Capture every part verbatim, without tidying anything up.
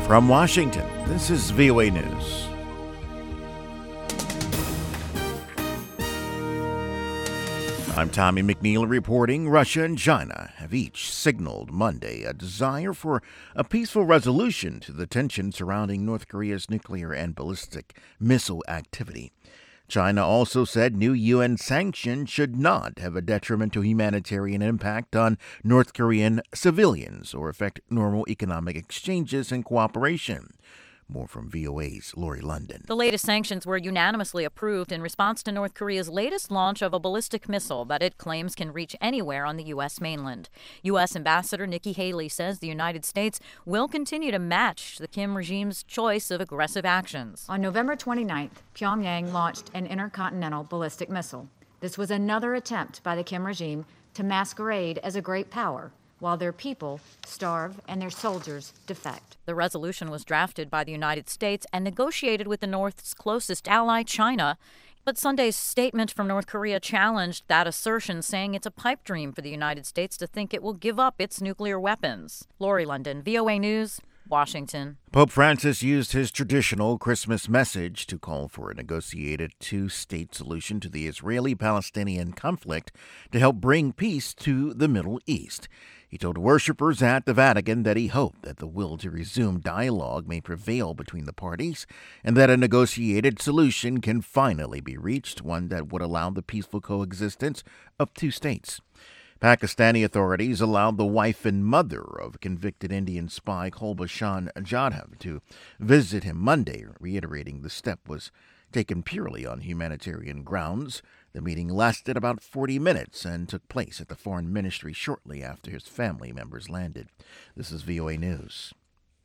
From Washington, this is V O A News. I'm Tommy McNeil reporting. Russia and China have each signaled Monday a desire for a peaceful resolution to the tension surrounding North Korea's nuclear and ballistic missile activity. China also said new U N sanctions should not have a detriment to humanitarian impact on North Korean civilians or affect normal economic exchanges and cooperation. More from V O A's Lori London. The latest sanctions were unanimously approved in response to North Korea's latest launch of a ballistic missile that it claims can reach anywhere on the U S mainland. U S Ambassador Nikki Haley says the United States will continue to match the Kim regime's choice of aggressive actions. On November twenty-ninth, Pyongyang launched an intercontinental ballistic missile. This was another attempt by the Kim regime to masquerade as a great power, while their people starve and their soldiers defect. The resolution was drafted by the United States and negotiated with the North's closest ally, China. But Sunday's statement from North Korea challenged that assertion, saying it's a pipe dream for the United States to think it will give up its nuclear weapons. Lori London, V O A News, Washington. Pope Francis used his traditional Christmas message to call for a negotiated two-state solution to the Israeli-Palestinian conflict to help bring peace to the Middle East. He told worshippers at the Vatican that he hoped that the will to resume dialogue may prevail between the parties and that a negotiated solution can finally be reached, one that would allow the peaceful coexistence of two states. Pakistani authorities allowed the wife and mother of convicted Indian spy Kulbhushan Jadhav to visit him Monday, reiterating the step was taken purely on humanitarian grounds. The meeting lasted about forty minutes and took place at the Foreign Ministry shortly after his family members landed. This is V O A News.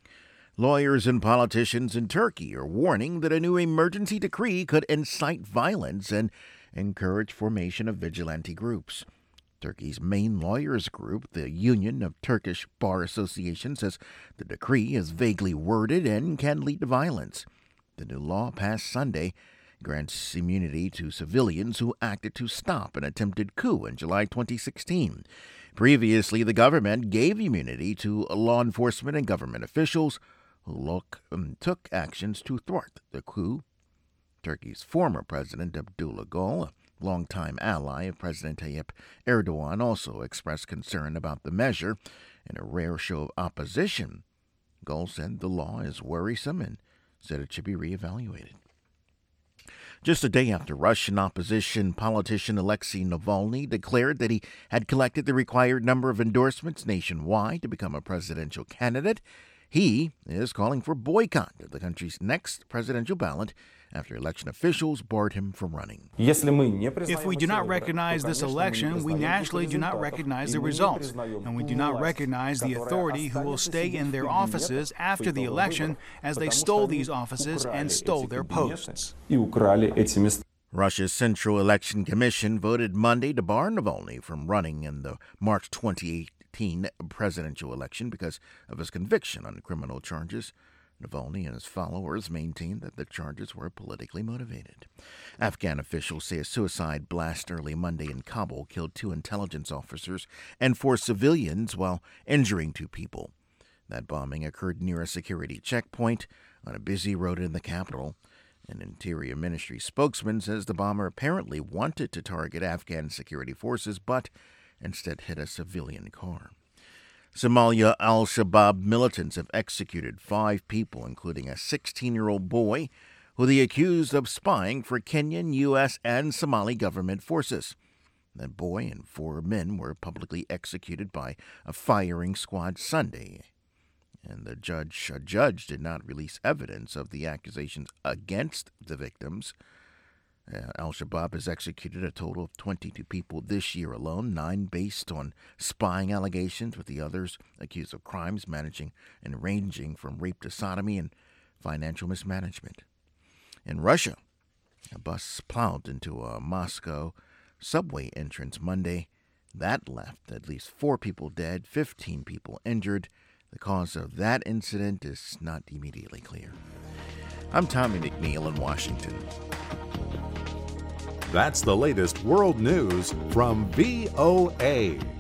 Lawyers and politicians in Turkey are warning that a new emergency decree could incite violence and encourage formation of vigilante groups. Turkey's main lawyers group, the Union of Turkish Bar Associations, says the decree is vaguely worded and can lead to violence. The new law passed Sunday grants immunity to civilians who acted to stop an attempted coup in July twenty sixteen. Previously, the government gave immunity to law enforcement and government officials who look, um, took actions to thwart the coup. Turkey's former president, Abdullah Gül, a longtime ally of President Tayyip Erdogan, also expressed concern about the measure in a rare show of opposition. Gül said the law is worrisome and said it should be reevaluated. Just a day after Russian opposition politician Alexei Navalny declared that he had collected the required number of endorsements nationwide to become a presidential candidate, he is calling for boycott of the country's next presidential ballot after election officials barred him from running. If we do not recognize this election, we naturally do not recognize the results, and we do not recognize the authority who will stay in their offices after the election, as they stole these offices and stole their posts. Russia's Central Election Commission voted Monday to bar Navalny from running in the March twenty eighteen presidential election because of his conviction on criminal charges. Navalny and his followers maintained that the charges were politically motivated. Afghan officials say a suicide blast early Monday in Kabul killed two intelligence officers and four civilians while injuring two people. That bombing occurred near a security checkpoint on a busy road in the capital. An Interior Ministry spokesman says the bomber apparently wanted to target Afghan security forces, but instead hit a civilian car. Somalia al-Shabaab militants have executed five people, including a sixteen-year-old boy who they accused of spying for Kenyan, U S, and Somali government forces. That boy and four men were publicly executed by a firing squad Sunday, and the judge, a judge did not release evidence of the accusations against the victims. Uh, Al-Shabaab has executed a total of twenty-two people this year alone, nine based on spying allegations, with the others accused of crimes managing and ranging from rape to sodomy and financial mismanagement. In Russia, a bus plowed into a Moscow subway entrance Monday. That left at least four people dead, fifteen people injured. The cause of that incident is not immediately clear. I'm Tommy McNeil in Washington. That's the latest world news from V O A.